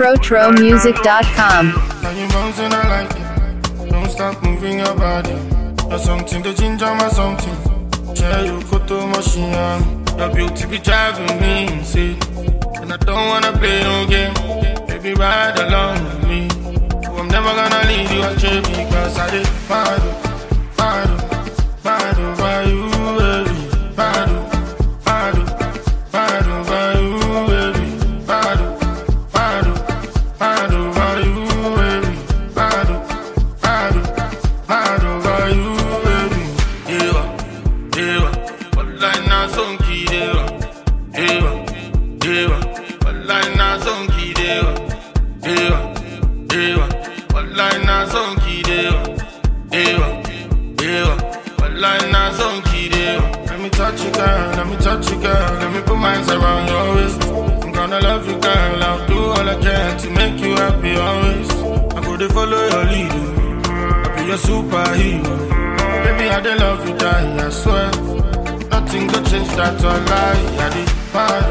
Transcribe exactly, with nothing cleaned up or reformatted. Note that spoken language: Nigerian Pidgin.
tro tro music dot com. Now you bouncing, I like it. Don't stop moving your body. You're something to ginger my something. Share you go to machine. Your beauty be driving me insane. And I don't wanna play no game. Baby, ride along with me. Oh, I'm never gonna leave you astray because I did mad, mad, mad over you, baby. Mad, mad, mad over you, baby. Mad, mad, mad over you, baby. Mad, mad, mad over you, baby. Dewa, dewa, wallahi na son ki dewa, dewa, dewa, wallahi na son ki dewa, dewa, dewa, wallahi na son ki dewa, dewa, dewa, wallahi na son ki dewa. Let me touch you, girl, let me touch you, girl, let me put my hands around your waist. I'm gonna love you, girl, I'll do all I can to make you happy always. I go to follow your lead, I'll be your superhero. Baby, I dey love you, die, I swear. Nothing could change that, all lie, I did bad.